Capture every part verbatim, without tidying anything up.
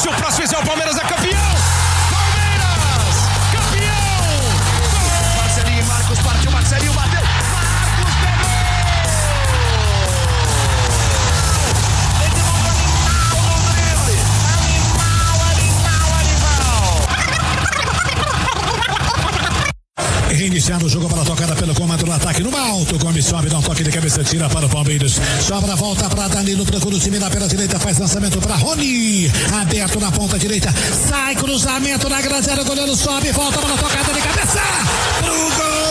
Se o próximo fizer, o Palmeiras é campeão! Palmeiras! Campeão! Marcelinho e Marcos partiu, Marcelinho bateu! Marcos pegou! Animal, animal, animal! Reiniciando o jogo para a tocada pelo comando do ataque no alto. Gomes sobe, dá um toque de cabeça, tira para o Palmeiras. Sobra, volta para Danilo, procura o time lá pela direita, faz lançamento para Rony. Aberto na ponta direita, sai cruzamento na grande área, o goleiro sobe, volta para a tocada de cabeça. Pro gol!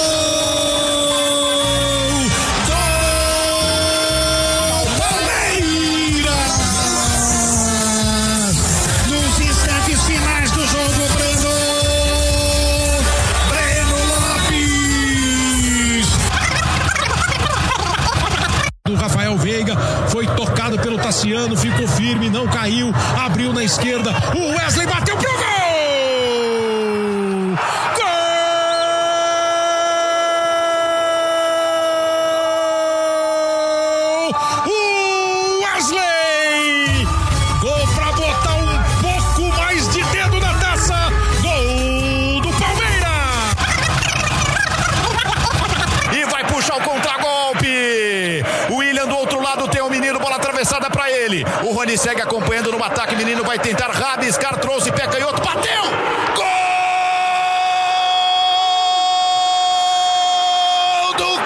Gol! Palmeiras! Nos instantes finais do jogo, Breno. Do Rafael Veiga, foi tocado pelo Tassiano, ficou firme, não caiu, abriu na esquerda, o Wesley bateu pro gol! Gol! O Wesley! Gol pra botar um pouco mais de dedo na taça, gol do Palmeiras! E vai puxar o contragolpe! O William do outro lado tem o menino, bola atravessada pra ele. O Rony segue acompanhando no ataque, menino vai tentar rabiscar, trouxe, pé canhoto, bateu! Gol do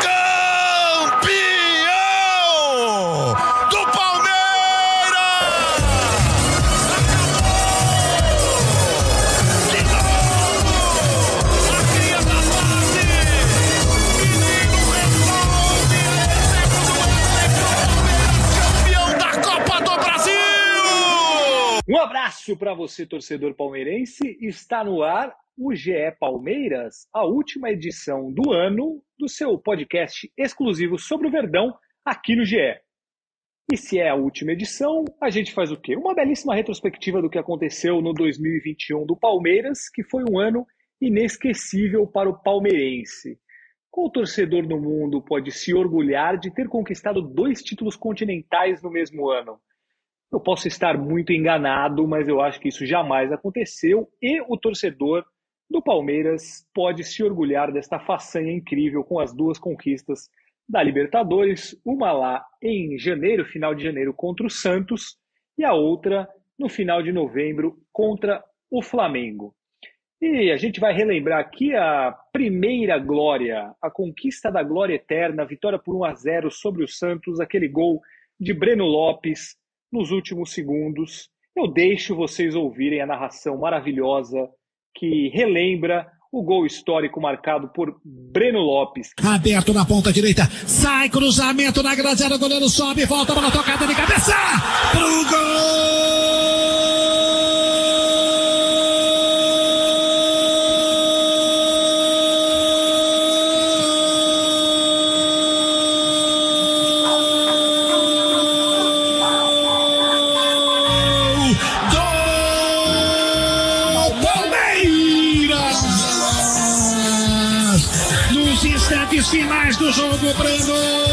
campeão do Palmeiras! Que gol! A cria da base! Menino resolve! Campeão da Copa do Brasil! Um abraço para você, torcedor palmeirense. Está no ar o G E Palmeiras, a última edição do ano do seu podcast exclusivo sobre o Verdão aqui no G E. E se é a última edição, a gente faz o quê? Uma belíssima retrospectiva do que aconteceu no dois mil e vinte e um do Palmeiras, que foi um ano inesquecível para o palmeirense. Qual torcedor no mundo pode se orgulhar de ter conquistado dois títulos continentais no mesmo ano? Eu posso estar muito enganado, mas eu acho que isso jamais aconteceu e o torcedor do Palmeiras pode se orgulhar desta façanha incrível com as duas conquistas da Libertadores, uma lá em janeiro, final de janeiro, contra o Santos e a outra no final de novembro contra o Flamengo. E a gente vai relembrar aqui a primeira glória, a conquista da glória eterna, a vitória por um a zero sobre o Santos, aquele gol de Breno Lopes nos últimos segundos. Eu deixo vocês ouvirem a narração maravilhosa que relembra o gol histórico marcado por Breno Lopes. Aberto na ponta direita, sai cruzamento na grande área, o goleiro sobe, volta para a tocada de cabeça. Pro gol! Finais do jogo, Breno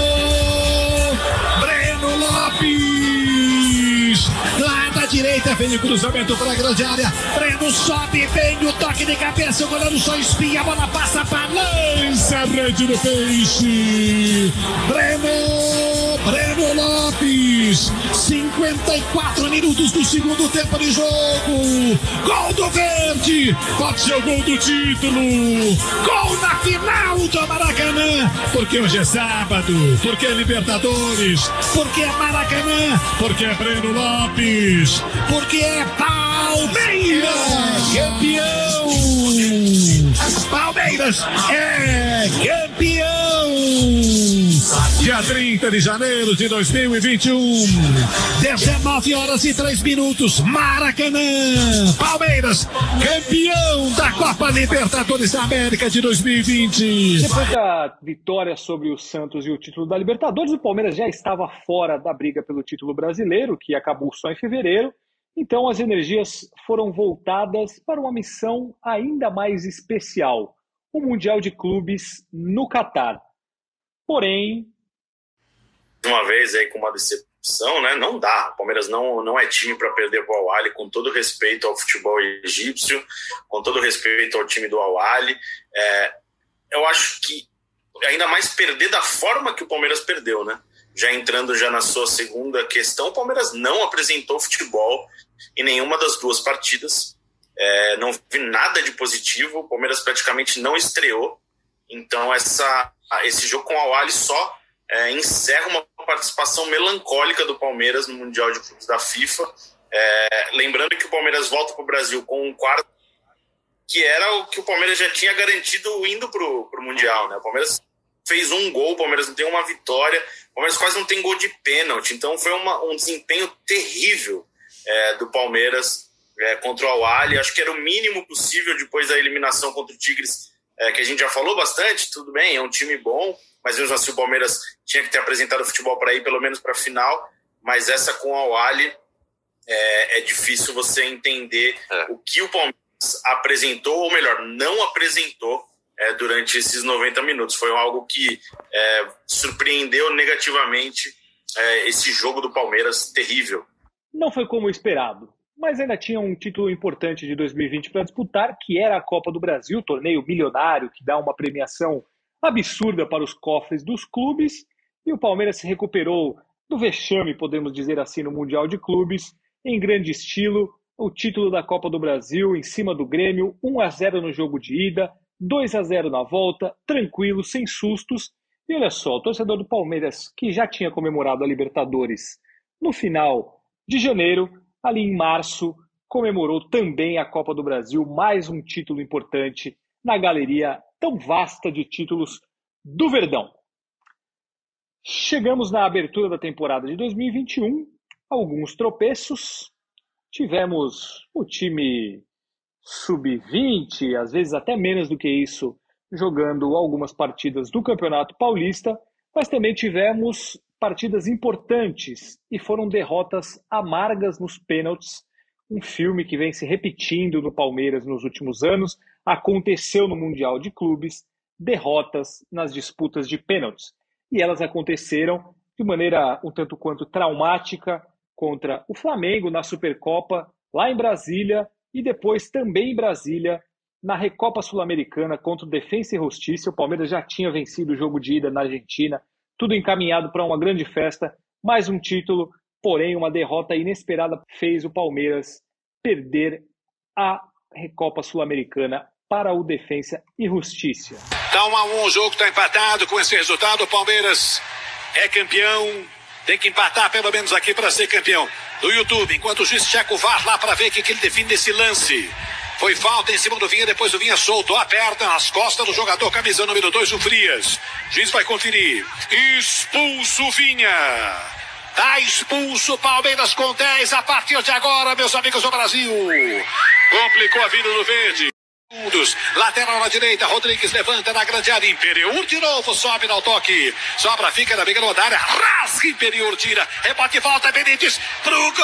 Breno Lopes lá da direita, vem o cruzamento para a grande área, Breno sobe, vem o toque de cabeça, o goleiro só espinha, a bola passa para lança, rede do peixe, Breno Breno Lopes, cinquenta e quatro minutos do segundo tempo de jogo, gol do Verde, pode ser o gol do título, gol na final do Maracanã, porque hoje é sábado, porque é Libertadores, porque é Maracanã, porque é Breno Lopes, porque é Palmeiras, campeão, Palmeiras é campeão, dia trinta de janeiro de dois mil e vinte e um, dezenove horas e três minutos, Maracanã, Palmeiras, campeão da Copa Libertadores da América de dois mil e vinte. Depois da vitória sobre o Santos e o título da Libertadores, o Palmeiras já estava fora da briga pelo título brasileiro, que acabou só em fevereiro, então as energias foram voltadas para uma missão ainda mais especial, o Mundial de Clubes no Catar. Porém, uma vez aí com uma decepção decepção, né? Não dá. O Palmeiras não, não é time para perder para o Al-Ahly, com todo respeito ao futebol egípcio, com todo respeito ao time do Al-Ahly. É, eu acho que ainda mais perder da forma que o Palmeiras perdeu, né? Já entrando já na sua segunda questão, o Palmeiras não apresentou futebol em nenhuma das duas partidas. É, não vi nada de positivo. O Palmeiras praticamente não estreou. Então essa, esse jogo com o Al-Ahly só é, encerra uma participação melancólica do Palmeiras no Mundial de Clubes da FIFA. É, lembrando que o Palmeiras volta para o Brasil com um quarto, que era o que o Palmeiras já tinha garantido indo para o Mundial, né? O Palmeiras fez um gol, o Palmeiras não tem uma vitória, o Palmeiras quase não tem gol de pênalti. Então foi uma, um desempenho terrível é, do Palmeiras é, contra o Al-Ahly. Acho que era o mínimo possível depois da eliminação contra o Tigres, é, que a gente já falou bastante. Tudo bem, é um time bom, mas mesmo assim o Palmeiras tinha que ter apresentado o futebol para ir pelo menos para a final. Mas essa com o Al-Ahly é, é difícil você entender é. o que o Palmeiras apresentou, ou melhor, não apresentou é, durante esses noventa minutos. Foi algo que é, surpreendeu negativamente é, esse jogo do Palmeiras, terrível. Não foi como esperado, mas ainda tinha um título importante de dois mil e vinte para disputar, que era a Copa do Brasil, torneio milionário que dá uma premiação absurda para os cofres dos clubes, e o Palmeiras se recuperou do vexame, podemos dizer assim, no Mundial de Clubes, em grande estilo. O título da Copa do Brasil em cima do Grêmio, um a zero no jogo de ida, dois a zero na volta, tranquilo, sem sustos. E olha só, o torcedor do Palmeiras, que já tinha comemorado a Libertadores no final de janeiro, ali em março, comemorou também a Copa do Brasil, mais um título importante na galeria tão vasta de títulos do Verdão. Chegamos na abertura da temporada de dois mil e vinte e um, alguns tropeços. Tivemos o time sub vinte, às vezes até menos do que isso, jogando algumas partidas do Campeonato Paulista, mas também tivemos partidas importantes e foram derrotas amargas nos pênaltis. Um filme que vem se repetindo no Palmeiras nos últimos anos, aconteceu no Mundial de Clubes, derrotas nas disputas de pênaltis. E elas aconteceram de maneira um tanto quanto traumática, contra o Flamengo na Supercopa, lá em Brasília, e depois também em Brasília, na Recopa Sul-Americana contra o Defensa e Justiça. O Palmeiras já tinha vencido o jogo de ida na Argentina, tudo encaminhado para uma grande festa, mais um título, porém uma derrota inesperada fez o Palmeiras perder a Recopa Sul-Americana para o Defensa e Justiça. Tá um a um, o jogo está empatado. Com esse resultado, o Palmeiras é campeão. Tem que empatar pelo menos aqui para ser campeão. Do YouTube, enquanto o juiz checa o V A R lá para ver o que, que ele define nesse lance. Foi falta em cima do Vinha, depois o Vinha soltou a perna nas costas do jogador, camisa número dois, o Frias. O juiz vai conferir. Expulso o Vinha. Tá expulso o Palmeiras com dez a partir de agora, meus amigos do Brasil. Complicou a vida do Verde. Lateral na direita, Rodrigues levanta na grande área, Imperiur de novo, sobe no toque, sobra, fica na briga da área, rasga, Imperiur tira, rebote, volta, Benítez pro gol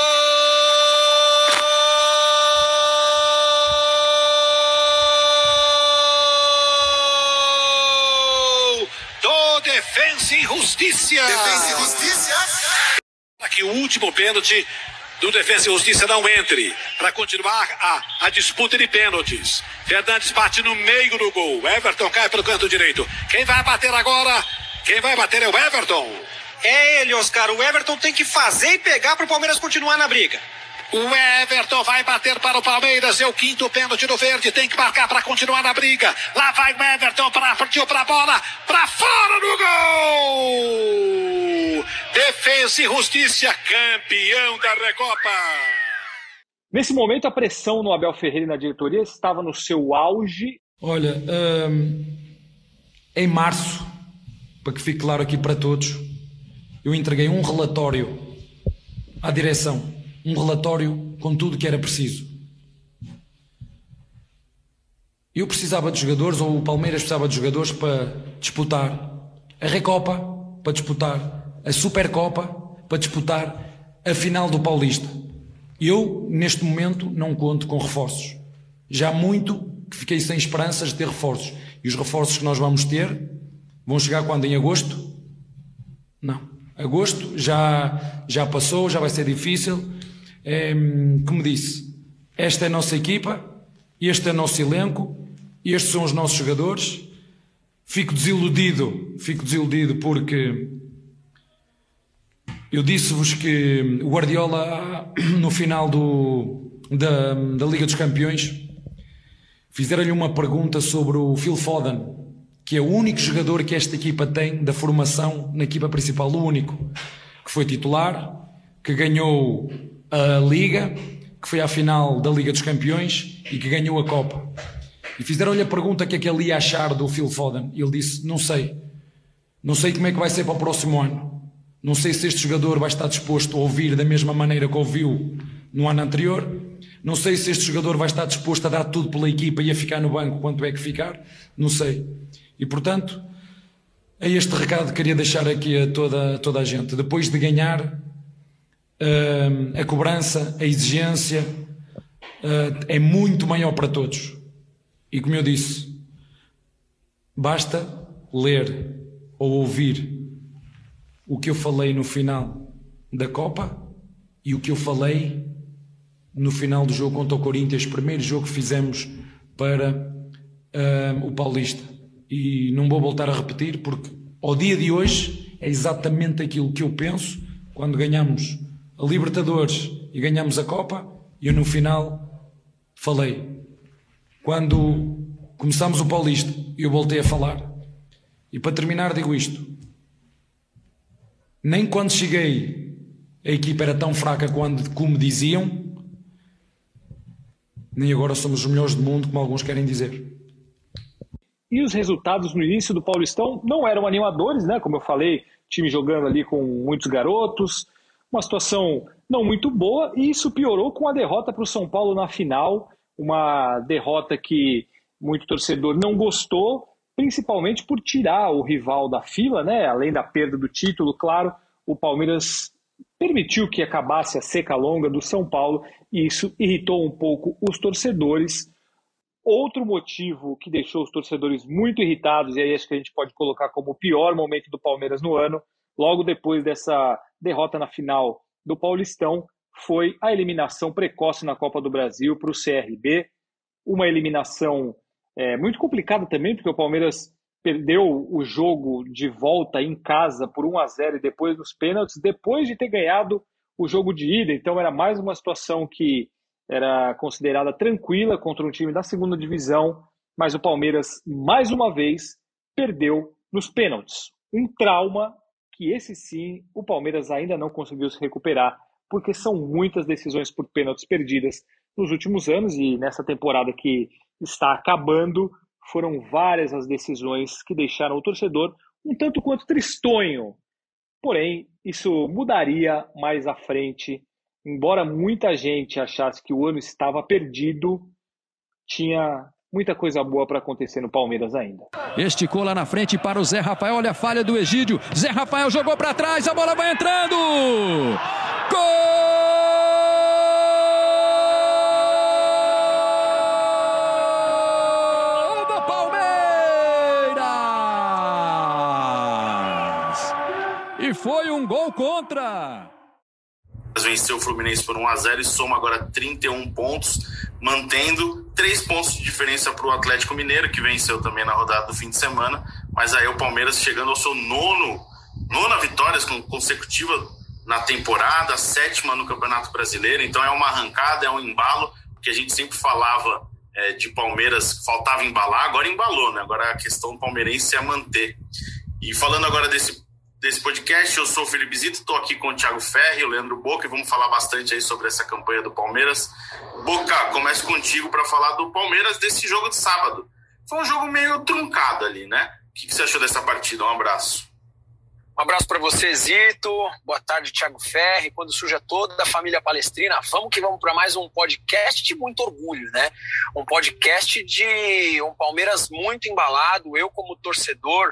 do Defensa e Justiça. Defensa e Justiça. Aqui o último pênalti do Defensa e Justiça não entre, para continuar a, a disputa de pênaltis. Fernandes bate no meio do gol, Everton cai pelo canto direito. Quem vai bater agora? Quem vai bater é o Everton. É ele, Oscar. O Everton tem que fazer e pegar para o Palmeiras continuar na briga. O Everton vai bater para o Palmeiras, é o quinto pênalti do Verde, tem que marcar para continuar na briga. Lá vai o Everton, para partiu para a bola, para fora do gol! Defensa e Justiça, campeão da Recopa. Nesse momento, a pressão no Abel Ferreira e na diretoria estava no seu auge. Olha, hum, em março, para que fique claro aqui para todos, eu entreguei um relatório à direção. Um relatório com tudo que era preciso. Eu precisava de jogadores, ou o Palmeiras precisava de jogadores para disputar a Recopa, para disputar a Supercopa, para disputar a final do Paulista. Eu, neste momento, não conto com reforços. Já há muito que fiquei sem esperanças de ter reforços. E os reforços que nós vamos ter vão chegar quando? Em agosto? Não. Agosto já, já passou, já vai ser difícil. É, como disse, esta é a nossa equipa, este é o nosso elenco, estes são os nossos jogadores. Fico desiludido, fico desiludido porque eu disse-vos que o Guardiola, no final do, da, da Liga dos Campeões, fizeram-lhe uma pergunta sobre o Phil Foden, que é o único jogador que esta equipa tem da formação na equipa principal, o único, que foi titular, que ganhou a Liga, que foi à final da Liga dos Campeões e que ganhou a Copa. E fizeram-lhe a pergunta que é que ele ia achar do Phil Foden. E ele disse, não sei. Não sei como é que vai ser para o próximo ano. Não sei se este jogador vai estar disposto a ouvir da mesma maneira que ouviu no ano anterior. Não sei se este jogador vai estar disposto a dar tudo pela equipa e a ficar no banco quanto é que ficar. Não sei. E, portanto, é este recado que queria deixar aqui a toda, a toda a gente. Depois de ganhar, uh, a cobrança, a exigência uh, é muito maior para todos. E como eu disse, basta ler ou ouvir o que eu falei no final da Copa e o que eu falei no final do jogo contra o Corinthians, primeiro jogo que fizemos para uh, o Paulista. E não vou voltar a repetir, porque ao dia de hoje é exatamente aquilo que eu penso quando ganhamos a Libertadores e ganhamos a Copa. E eu no final falei. Quando começámos o Paulista, eu voltei a falar. E para terminar digo isto. Nem quando cheguei a equipa era tão fraca quando, como diziam, nem agora somos os melhores do mundo, como alguns querem dizer. E os resultados no início do Paulistão não eram animadores, né? Como eu falei, time jogando ali com muitos garotos, uma situação não muito boa, e isso piorou com a derrota para o São Paulo na final, uma derrota que muito torcedor não gostou, principalmente por tirar o rival da fila, né? Além da perda do título, claro, o Palmeiras permitiu que acabasse a seca longa do São Paulo, e isso irritou um pouco os torcedores. Outro motivo que deixou os torcedores muito irritados, e aí acho que a gente pode colocar como o pior momento do Palmeiras no ano, logo depois dessa derrota na final do Paulistão, foi a eliminação precoce na Copa do Brasil para o C R B. Uma eliminação é, muito complicada também, porque o Palmeiras perdeu o jogo de volta em casa por um a zero e depois nos pênaltis, depois de ter ganhado o jogo de ida. Então era mais uma situação que era considerada tranquila contra um time da segunda divisão, mas o Palmeiras, mais uma vez, perdeu nos pênaltis. Um trauma que esse sim, o Palmeiras ainda não conseguiu se recuperar, porque são muitas decisões por pênaltis perdidas nos últimos anos, e nessa temporada que está acabando, foram várias as decisões que deixaram o torcedor um tanto quanto tristonho. Porém, isso mudaria mais à frente. Embora muita gente achasse que o ano estava perdido, tinha muita coisa boa para acontecer no Palmeiras ainda. Esticou lá na frente para o Zé Rafael, olha a falha do Egídio. Zé Rafael jogou para trás, a bola vai entrando! Gol do Palmeiras! E foi um gol contra! Venceu o Fluminense por um a zero e soma agora trinta e um pontos, mantendo três pontos de diferença para o Atlético Mineiro, que venceu também na rodada do fim de semana. Mas aí o Palmeiras chegando ao seu nono, nona vitória consecutiva na temporada, sétima no Campeonato Brasileiro. Então é uma arrancada, é um embalo, porque a gente sempre falava é, de Palmeiras, faltava embalar, agora embalou, né? Agora a questão palmeirense é manter. E falando agora desse desse podcast, eu sou o Felipe Zito, estou aqui com o Thiago Ferri e o Leandro Boca, e vamos falar bastante aí sobre essa campanha do Palmeiras. Boca, começo contigo para falar do Palmeiras desse jogo de sábado. Foi um jogo meio truncado ali, né? O que você achou dessa partida? Um abraço. Um abraço para você, Zito. Boa tarde, Thiago Ferri. Quando surja toda a família palestrina, vamos que vamos para mais um podcast de muito orgulho, né? Um podcast de um Palmeiras muito embalado. Eu, como torcedor,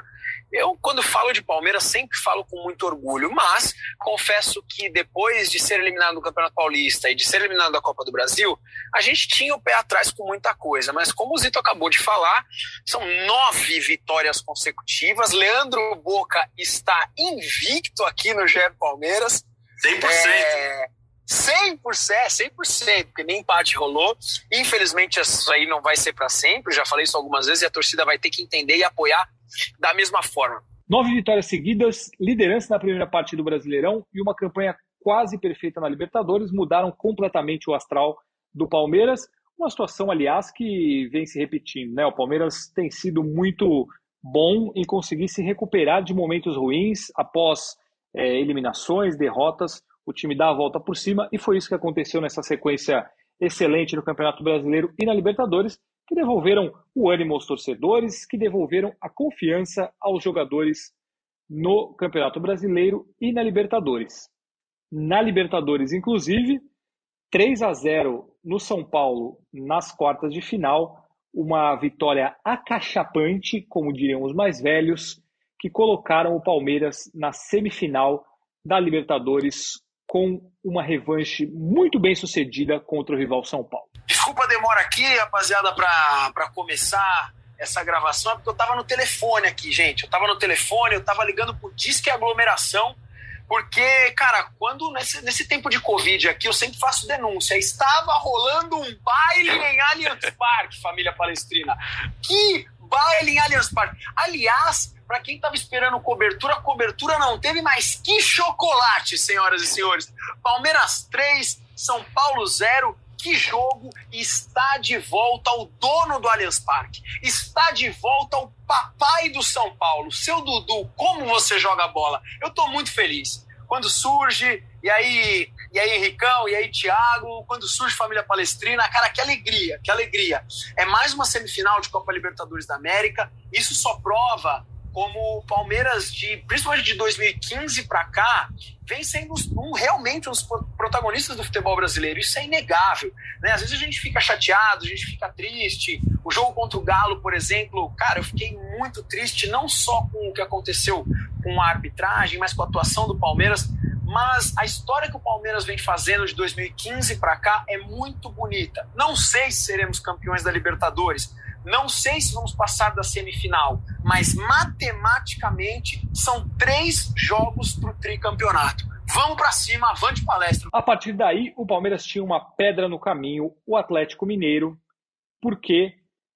Eu, quando falo de Palmeiras, sempre falo com muito orgulho, mas confesso que depois de ser eliminado do Campeonato Paulista e de ser eliminado da Copa do Brasil, a gente tinha o pé atrás com muita coisa, mas como o Zito acabou de falar, são nove vitórias consecutivas. Leandro Boca está invicto aqui no G E Palmeiras. cem por cento. É... cem por cento, cem por cento, porque nem empate rolou. Infelizmente isso aí não vai ser para sempre, já falei isso algumas vezes, e a torcida vai ter que entender e apoiar da mesma forma. Nove vitórias seguidas, liderança na primeira parte do Brasileirão e uma campanha quase perfeita na Libertadores mudaram completamente o astral do Palmeiras. Uma situação, aliás, que vem se repetindo, né? O Palmeiras tem sido muito bom em conseguir se recuperar de momentos ruins após é, eliminações, derrotas. O time dá a volta por cima e foi isso que aconteceu nessa sequência excelente no Campeonato Brasileiro e na Libertadores, que devolveram o ânimo aos torcedores, que devolveram a confiança aos jogadores no Campeonato Brasileiro e na Libertadores. Na Libertadores, inclusive, três a zero no São Paulo nas quartas de final, uma vitória acachapante, como diriam os mais velhos, que colocaram o Palmeiras na semifinal da Libertadores com uma revanche muito bem sucedida contra o rival São Paulo. Desculpa a demora aqui, rapaziada, para começar essa gravação, porque eu tava no telefone aqui, gente. Eu tava no telefone, eu tava ligando pro Disque Aglomeração, porque, cara, quando nesse, nesse tempo de Covid aqui, eu sempre faço denúncia. Estava rolando um baile em Allianz Parque, família palestrina. Que baile em Allianz Parque. Aliás, para quem estava esperando cobertura, cobertura não teve, mas que chocolate, senhoras e senhores. Palmeiras três, São Paulo zero. Que jogo! Está de volta o dono do Allianz Parque. Está de volta o papai do São Paulo. Seu Dudu, como você joga bola? Eu estou muito feliz. Quando surge, e aí, e aí Henricão, e aí Thiago, quando surge Família Palestrina, cara, que alegria, que alegria. É mais uma semifinal de Copa Libertadores da América. Isso só prova como o Palmeiras, de, principalmente de dois mil e quinze para cá, vem sendo um, realmente um dos protagonistas do futebol brasileiro. Isso é inegável, né? Às vezes a gente fica chateado, a gente fica triste. O jogo contra o Galo, por exemplo, cara, eu fiquei muito triste, não só com o que aconteceu com a arbitragem, mas com a atuação do Palmeiras. Mas a história que o Palmeiras vem fazendo de dois mil e quinze para cá é muito bonita. Não sei se seremos campeões da Libertadores, não sei se vamos passar da semifinal, mas matematicamente são três jogos para o tricampeonato. Vamos para cima, avante palestra. A partir daí, o Palmeiras tinha uma pedra no caminho, o Atlético Mineiro, porque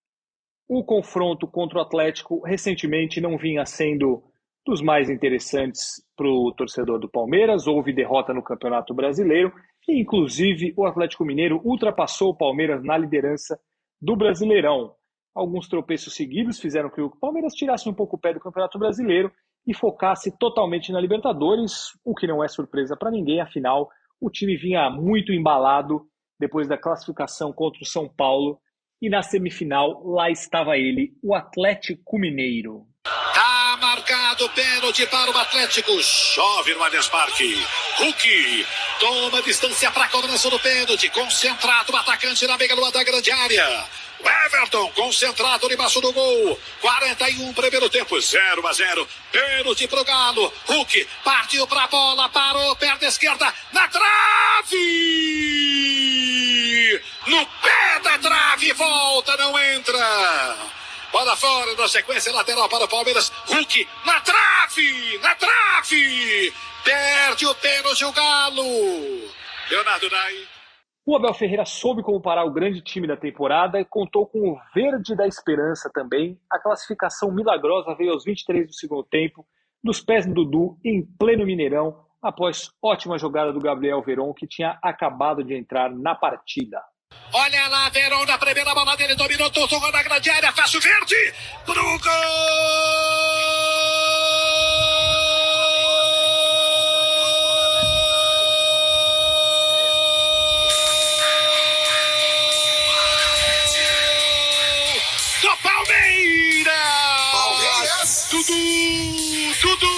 o confronto contra o Atlético recentemente não vinha sendo dos mais interessantes para o torcedor do Palmeiras. Houve derrota no Campeonato Brasileiro e, inclusive, o Atlético Mineiro ultrapassou o Palmeiras na liderança do Brasileirão. Alguns tropeços seguidos fizeram que o Palmeiras tirasse um pouco o pé do Campeonato Brasileiro e focasse totalmente na Libertadores, o que não é surpresa para ninguém, afinal, o time vinha muito embalado depois da classificação contra o São Paulo e na semifinal lá estava ele, o Atlético Mineiro. Tá marcado pênalti para o Atlético. Chove no Allianz Parque. Hulk toma distância para a cobrança do pênalti. Concentrado o atacante na meia-lua da grande área. O Everton concentrado debaixo do gol. quarenta e um primeiro tempo, zero a zero. Pênalti pro Galo. Hulk partiu pra bola, parou, perna esquerda, na trave! No pé da trave, volta, não entra. Bola fora, na sequência lateral para o Palmeiras. Hulk na trave, na trave. Perde o pênalti o Galo. Leonardo Nai. O Abel Ferreira soube como parar o grande time da temporada e contou com o verde da esperança também. A classificação milagrosa veio aos vinte e três do segundo tempo, dos pés do Dudu, em pleno Mineirão, após ótima jogada do Gabriel Veron, que tinha acabado de entrar na partida. Olha lá, Veron na primeira bola dele, dominou, tocou na grande área, fecha o verde, pro gol! Dudu, Dudu,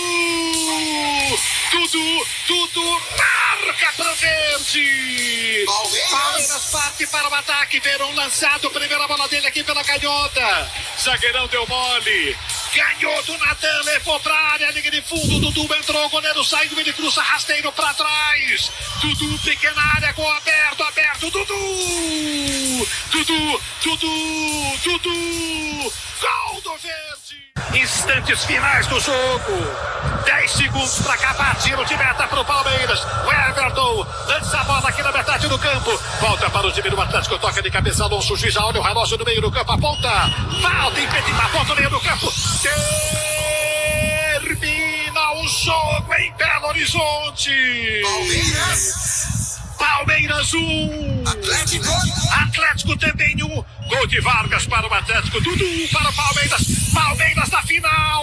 Dudu, Dudu, marca pro verde. Palmeiras. Palmeiras parte para o ataque, Verão lançado, primeira bola dele aqui pela canhota. Zagueirão deu mole, Ganhou do Natan, levou pra área, liga de fundo, Dudu entrou, o goleiro saindo, ele cruza rasteiro pra trás. Dudu, pequena área, gol aberto, aberto, Dudu! Dudu, Dudu, Dudu! Gol do Verde! Instantes finais do jogo. dez segundos para acabar, tiro de meta para o Palmeiras. O Everton lança a bola aqui na metade do campo. Volta para o time do Atlético, toca de cabeça, Alonso, o juiz já olha o relógio no meio do campo, aponta. Falta, impedimento, aponta no meio do campo. Termina o jogo em Belo Horizonte. Palmeiras. Palmeiras um. Atlético. Atlético também um. Gol de Vargas para o Atlético. Dudu para o Palmeiras. Palmeiras na final.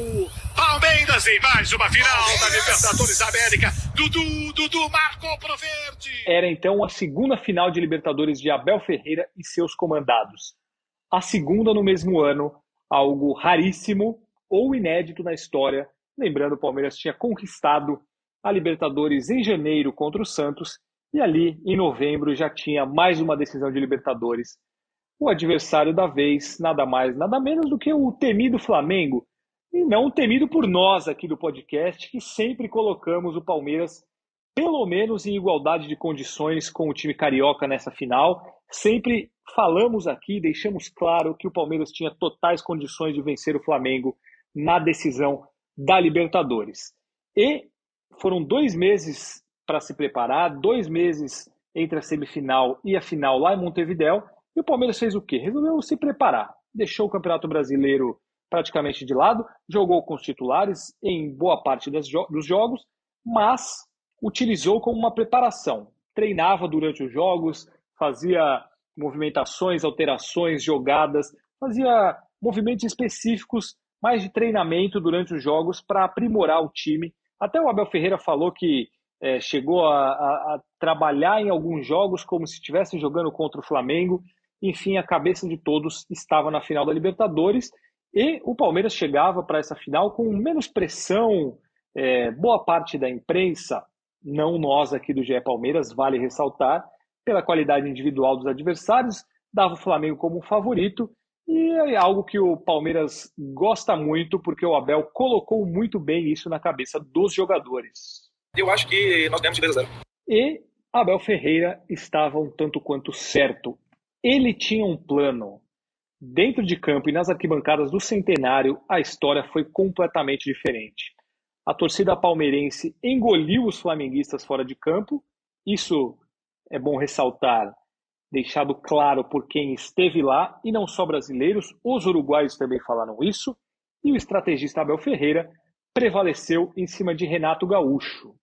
Palmeiras em mais uma final da Libertadores América. Dudu, Dudu marcou pro Verde. Era então a segunda final de Libertadores de Abel Ferreira e seus comandados. A segunda no mesmo ano, algo raríssimo ou inédito na história. Lembrando, o Palmeiras tinha conquistado a Libertadores em janeiro contra o Santos e ali em novembro já tinha mais uma decisão de Libertadores. O adversário da vez, nada mais, nada menos do que o temido Flamengo. E não temido por nós aqui do podcast, que sempre colocamos o Palmeiras, pelo menos em igualdade de condições com o time carioca nessa final. Sempre falamos aqui, deixamos claro que o Palmeiras tinha totais condições de vencer o Flamengo na decisão da Libertadores. E foram dois meses para se preparar, dois meses entre a semifinal e a final lá em Montevidéu. E o Palmeiras fez o quê? Resolveu se preparar. Deixou o Campeonato Brasileiro praticamente de lado, jogou com os titulares em boa parte das jo- dos jogos, mas utilizou como uma preparação. Treinava durante os jogos, fazia movimentações, alterações, jogadas, fazia movimentos específicos, mais de treinamento durante os jogos para aprimorar o time. Até o Abel Ferreira falou que é, chegou a, a, a trabalhar em alguns jogos como se estivesse jogando contra o Flamengo. Enfim, a cabeça de todos estava na final da Libertadores. E o Palmeiras chegava para essa final com menos pressão, é, boa parte da imprensa, não nós aqui do G E Palmeiras, vale ressaltar, pela qualidade individual dos adversários, dava o Flamengo como um favorito, e é algo que o Palmeiras gosta muito, porque o Abel colocou muito bem isso na cabeça dos jogadores. Eu acho que nós ganhamos de dois a zero. E Abel Ferreira estava um tanto quanto certo. Ele tinha um plano. Dentro de campo e nas arquibancadas do Centenário, a história foi completamente diferente. A torcida palmeirense engoliu os flamenguistas fora de campo. Isso é bom ressaltar, deixado claro por quem esteve lá, e não só brasileiros, os uruguaios também falaram isso. E o estrategista Abel Ferreira prevaleceu em cima de Renato Gaúcho,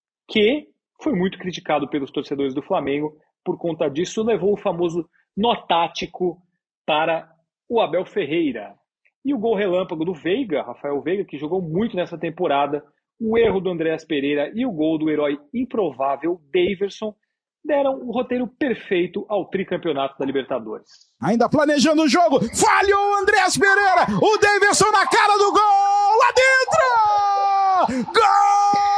que foi muito criticado pelos torcedores do Flamengo. Por conta disso, levou o famoso nó tático para o Abel Ferreira. E o gol relâmpago do Veiga, Rafael Veiga, que jogou muito nessa temporada, o erro do Andréas Pereira e o gol do herói improvável Daverson deram o roteiro perfeito ao tricampeonato da Libertadores. Ainda planejando o jogo, falhou o Andréas Pereira, o Daverson na cara do gol, lá dentro! Gol!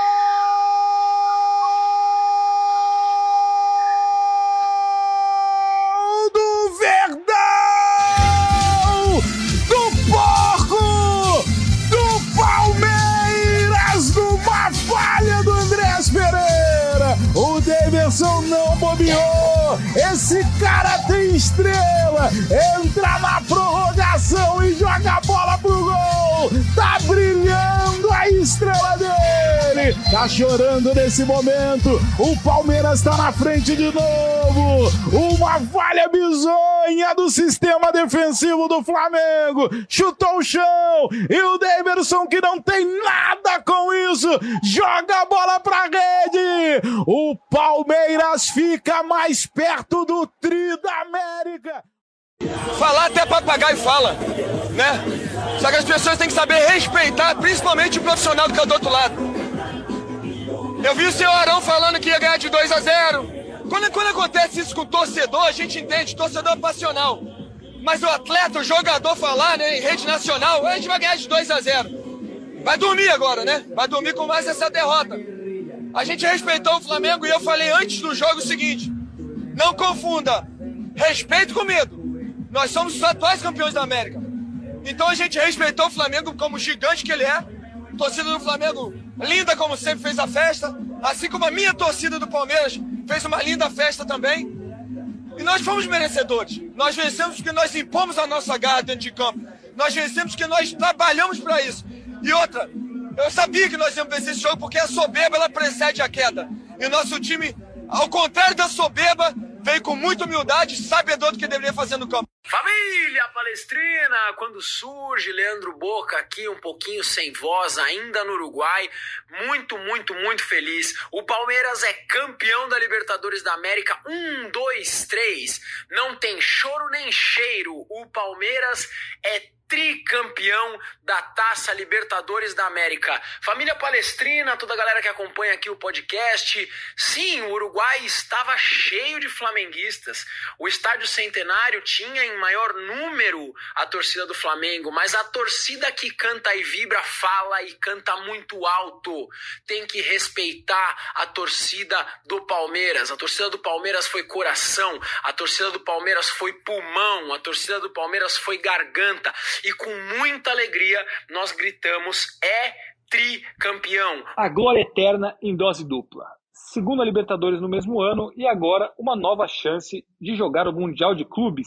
Não bobeou, esse cara tem estrela, entra na prorrogação e joga a bola pro gol, tá brilhando a estrela dele, tá chorando nesse momento, o Palmeiras tá na frente de novo, uma falha bizonha do sistema defensivo do Flamengo, chutou o chão, e o Daverson, que não tem nada com isso, joga a bola pra rede, o Palmeiras fica mais perto do tri da América. Falar até papagaio fala, né? Só que as pessoas têm que saber respeitar, principalmente o profissional que é do outro lado. Eu vi o seu Arão falando que ia ganhar de dois a zero. Quando, quando acontece isso com o torcedor, a gente entende, torcedor é passional. Mas o atleta, o jogador falar, né, em rede nacional, a gente vai ganhar de dois a zero. Vai dormir agora, né? Vai dormir com mais essa derrota. A gente respeitou o Flamengo e eu falei antes do jogo o seguinte: não confunda respeito com medo. Nós somos os atuais campeões da América. Então a gente respeitou o Flamengo como gigante que ele é. A torcida do Flamengo, linda como sempre, fez a festa. Assim como a minha torcida do Palmeiras fez uma linda festa também. E nós fomos merecedores. Nós vencemos porque nós impomos a nossa garra dentro de campo. Nós vencemos porque nós trabalhamos para isso. E outra, eu sabia que nós íamos vencer esse jogo porque a soberba ela precede a queda. E nosso time, ao contrário da soberba, veio com muita humildade, sabedor do que deveria fazer no campo. Família Palestrina, quando surge Leandro Boca aqui um pouquinho sem voz, ainda no Uruguai, muito, muito, muito feliz. O Palmeiras é campeão da Libertadores da América, um, dois, três, não tem choro nem cheiro, o Palmeiras é tricampeão da Taça Libertadores da América. Família Palestrina, toda a galera que acompanha aqui o podcast, sim, o Uruguai estava cheio de flamenguistas. O Estádio Centenário tinha em maior número a torcida do Flamengo, mas a torcida que canta e vibra, fala e canta muito alto. Tem que respeitar a torcida do Palmeiras. A torcida do Palmeiras foi coração, a torcida do Palmeiras foi pulmão, a torcida do Palmeiras foi garganta. E com muita alegria nós gritamos, é tricampeão. A glória eterna em dose dupla. Segunda Libertadores no mesmo ano e agora uma nova chance de jogar o Mundial de Clubes.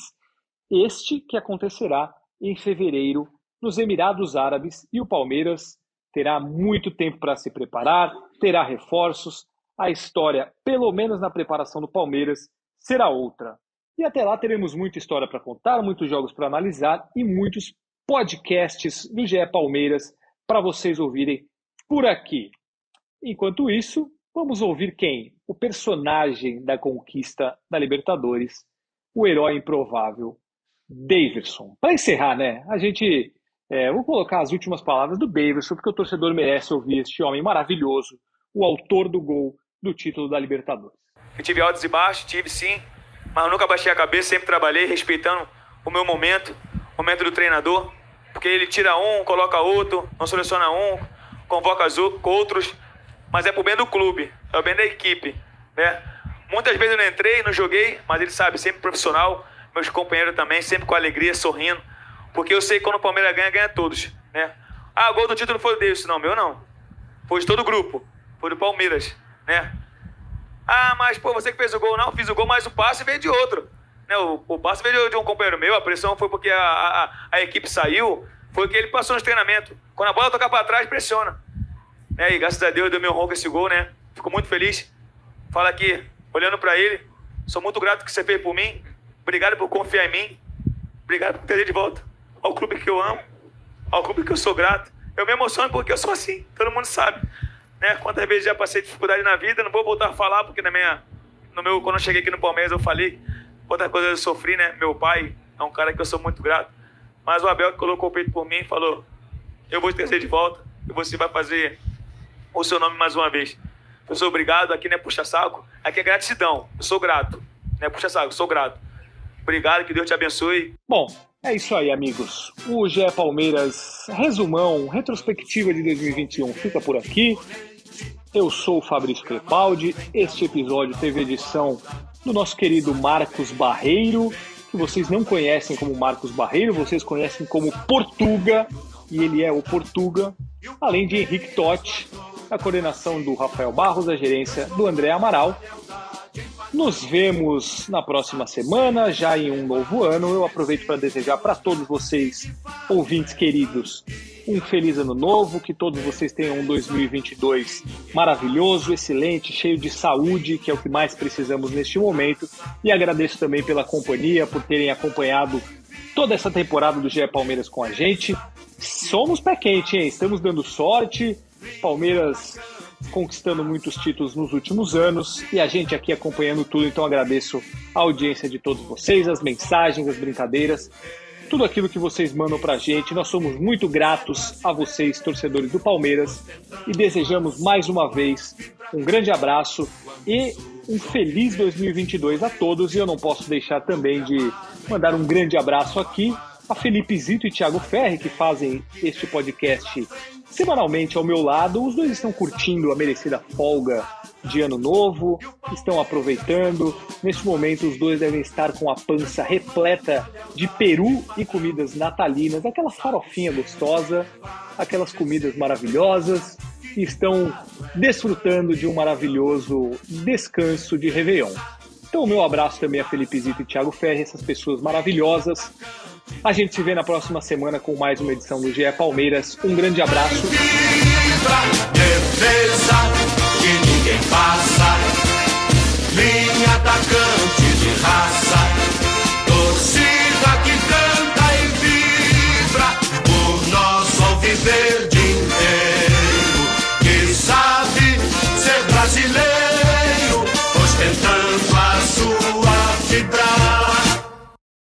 Este que acontecerá em fevereiro nos Emirados Árabes e o Palmeiras terá muito tempo para se preparar, terá reforços. A história, pelo menos na preparação do Palmeiras, será outra. E até lá teremos muita história para contar, muitos jogos para analisar e muitos podcasts do G E Palmeiras para vocês ouvirem por aqui. Enquanto isso, vamos ouvir quem? O personagem da conquista da Libertadores, o herói improvável, Daverson. Para encerrar, né? A gente, é, vou colocar as últimas palavras do Daverson, porque o torcedor merece ouvir este homem maravilhoso, o autor do gol do título da Libertadores. Eu tive altos e baixos, tive sim, mas eu nunca baixei a cabeça, sempre trabalhei respeitando o meu momento, o momento do treinador, porque ele tira um, coloca outro, não seleciona um, convoca os outros, mas é pro bem do clube, é o bem da equipe, né? Muitas vezes eu não entrei, não joguei, mas ele sabe, sempre profissional, meus companheiros também, sempre com alegria, sorrindo, porque eu sei que quando o Palmeiras ganha, ganha todos, né? Ah, o gol do título não foi o Davidson, não, meu não, foi de todo o grupo, foi do Palmeiras, né? Ah, mas pô, você que fez o gol, não, fiz o gol, mas o passe veio de outro. Né, o, o passe veio de um companheiro meu, a pressão foi porque a, a, a equipe saiu, foi que ele passou nos treinamentos. Quando a bola tocar para trás, pressiona. Né, e graças a Deus deu meu ronco esse gol, né? Fico muito feliz. Fala aqui, olhando para ele, sou muito grato que você fez por mim. Obrigado por confiar em mim. Obrigado por trazer de volta ao clube que eu amo, ao clube que eu sou grato. Eu me emociono porque eu sou assim, todo mundo sabe. Né? Quantas vezes já passei dificuldade na vida, não vou voltar a falar, porque na minha, no meu, quando eu cheguei aqui no Palmeiras eu falei. Outra coisa eu sofri, né? Meu pai é um cara que eu sou muito grato. Mas o Abel que colocou o peito por mim falou, eu vou te trazer de volta e você vai fazer o seu nome mais uma vez. Eu sou obrigado, aqui não é puxa-saco, aqui é gratidão. Eu sou grato, não é puxa-saco, eu sou grato. Obrigado, que Deus te abençoe. Bom, é isso aí, amigos. O G E Palmeiras resumão, retrospectiva de dois mil e vinte e um fica por aqui. Eu sou o Fabrício Crepaldi. Este episódio teve edição do nosso querido Marcos Barreiro, que vocês não conhecem como Marcos Barreiro, vocês conhecem como Portuga, e ele é o Portuga, além de Henrique Totti, a coordenação do Rafael Barros, a gerência do André Amaral. Nos vemos na próxima semana, já em um novo ano. Eu aproveito para desejar para todos vocês, ouvintes queridos, um feliz ano novo, que todos vocês tenham um dois mil e vinte e dois maravilhoso, excelente, cheio de saúde, que é o que mais precisamos neste momento. E agradeço também pela companhia, por terem acompanhado toda essa temporada do G E Palmeiras com a gente. Somos pé quente, hein? Estamos dando sorte. Palmeiras conquistando muitos títulos nos últimos anos e a gente aqui acompanhando tudo, então agradeço a audiência de todos vocês, as mensagens, as brincadeiras, tudo aquilo que vocês mandam pra gente. Nós somos muito gratos a vocês, torcedores do Palmeiras, e desejamos mais uma vez um grande abraço e um feliz dois mil e vinte e dois a todos. E eu não posso deixar também de mandar um grande abraço aqui a Felipe Zito e Thiago Ferri, que fazem este podcast semanalmente ao meu lado. Os dois estão curtindo a merecida folga de ano novo, estão aproveitando. Neste momento os dois devem estar com a pança repleta de peru e comidas natalinas, aquela farofinha gostosa, aquelas comidas maravilhosas, e estão desfrutando de um maravilhoso descanso de Réveillon. Então o meu abraço também a Felipe Zito e Thiago Ferri, essas pessoas maravilhosas. A gente se vê na próxima semana com mais uma edição do G E Palmeiras. Um grande abraço. Defesa que ninguém passa, linha atacante de raça.